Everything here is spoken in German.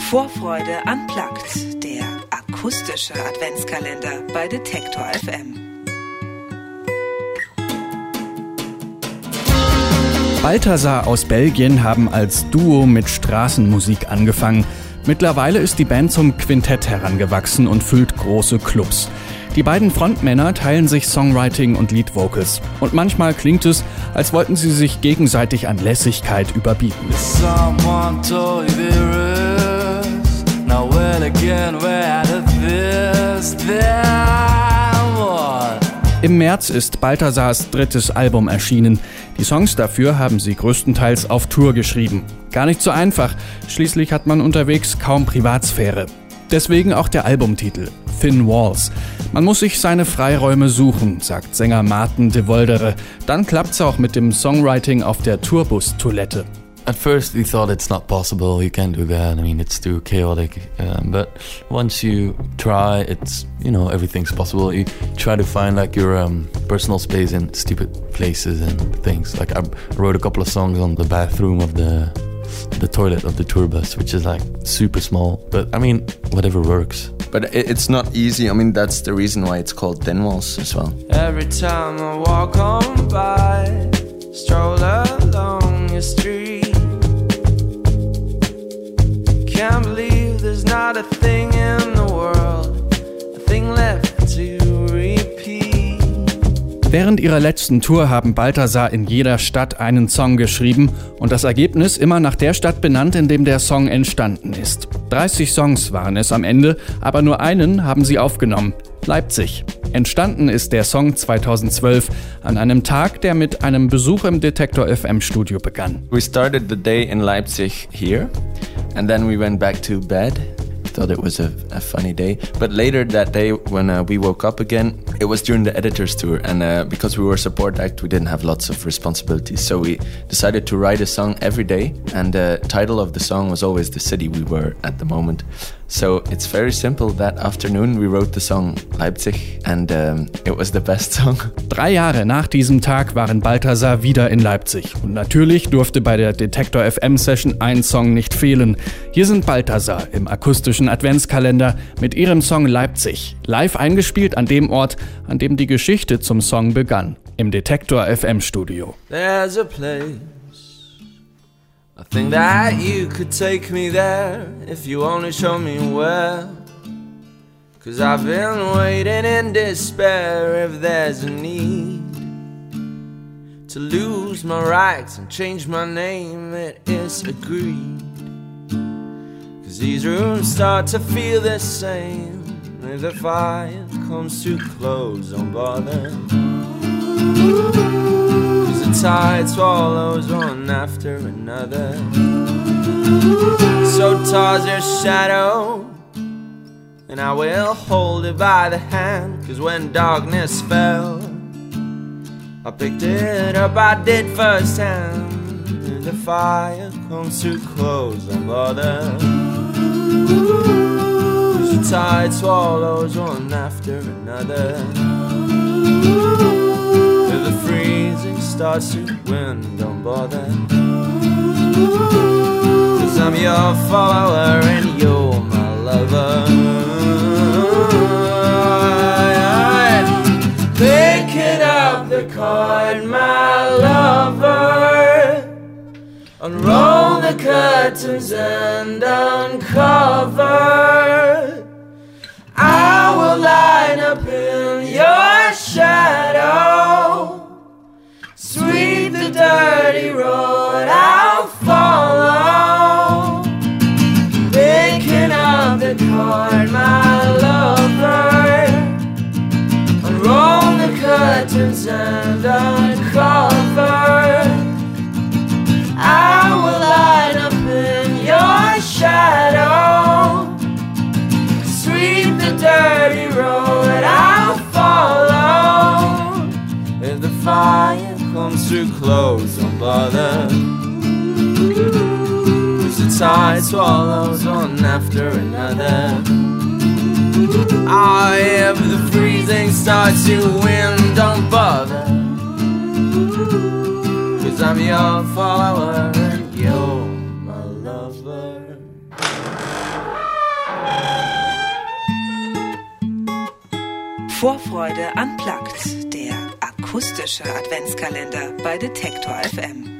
Vorfreude unplugged, der akustische Adventskalender bei Detektor FM. Balthasar aus Belgien haben als Duo mit Straßenmusik angefangen. Mittlerweile ist die Band zum Quintett herangewachsen und füllt große Clubs. Die beiden Frontmänner teilen sich Songwriting und Lead-Vocals. Und manchmal klingt es, als wollten sie sich gegenseitig an Lässigkeit überbieten. Im März ist Balthasars drittes Album erschienen. Die Songs dafür haben sie größtenteils auf Tour geschrieben. Gar nicht so einfach, schließlich hat man unterwegs kaum Privatsphäre. Deswegen auch der Albumtitel, Thin Walls. Man muss sich seine Freiräume suchen, sagt Sänger Maarten de Voldere. Dann klappt's auch mit dem Songwriting auf der Tourbus-Toilette. At first we thought it's not possible, you can't do that, I mean it's too chaotic, but once you try, it's, everything's possible. You try to find like your personal space in stupid places and things. Like I wrote a couple of songs on the bathroom of the toilet of the tour bus, which is like super small, but I mean, whatever works. But it's not easy, I mean that's the reason why it's called Thin Walls as well. Every time I walk on by, stroll along your street, can't believe there's not a thing in the world, a thing left to repeat. Während ihrer letzten Tour haben Balthasar in jeder Stadt einen Song geschrieben und das Ergebnis immer nach der Stadt benannt, in dem der Song entstanden ist. 30 Songs waren es am Ende, aber nur einen haben sie aufgenommen: Leipzig. Entstanden ist der Song 2012 an einem Tag, der mit einem Besuch im Detektor FM Studio begann. We started the day in Leipzig here and then we went back to bed. Thought it was a funny day, but later that day when we woke up again, it was during the editor's tour, and because we were a support act, we didn't have lots of responsibilities, so we decided to write a song every day, and the title of the song was always the city we were at the moment. So it's very simple. That afternoon we wrote the song Leipzig and it was the best song. 3 Jahre nach diesem Tag waren Balthasar wieder in Leipzig. Und natürlich durfte bei der Detektor FM Session ein Song nicht fehlen. Hier sind Balthasar im akustischen Adventskalender mit ihrem Song Leipzig. Live eingespielt an dem Ort, an dem die Geschichte zum Song begann. Im Detektor FM Studio. There's a place, I think that you could take me there if you only show me where. 'Cause I've been waiting in despair if there's a need to lose my rights and change my name, it is agreed. 'Cause these rooms start to feel the same if the fire comes too close, don't bother. The tide swallows one after another. So toss your shadow, and I will hold it by the hand. 'Cause when darkness fell, I picked it up, I did firsthand. If the fire comes too close, don't bother. 'Cause the tide swallows one after another. If the freezing starts to win, don't bother. 'Cause I'm your follower and you're my lover. Picking up the cord, my lover. Unroll the curtains and uncover. I will line up in your shadow. Sweep the dirty road, I'll follow. Picking up the cord, my lover. Unroll the curtains and uncover. I will line up in your shadow. Sweep the dirty road, I'll follow. If the fire comes too close, don't bother. 'Cause the tide swallows one after another. Ah, if the freezing starts to win, don't bother. 'Cause I'm your follower and you're my lover. Vorfreude unplugged, der akustische Adventskalender bei Detektor FM.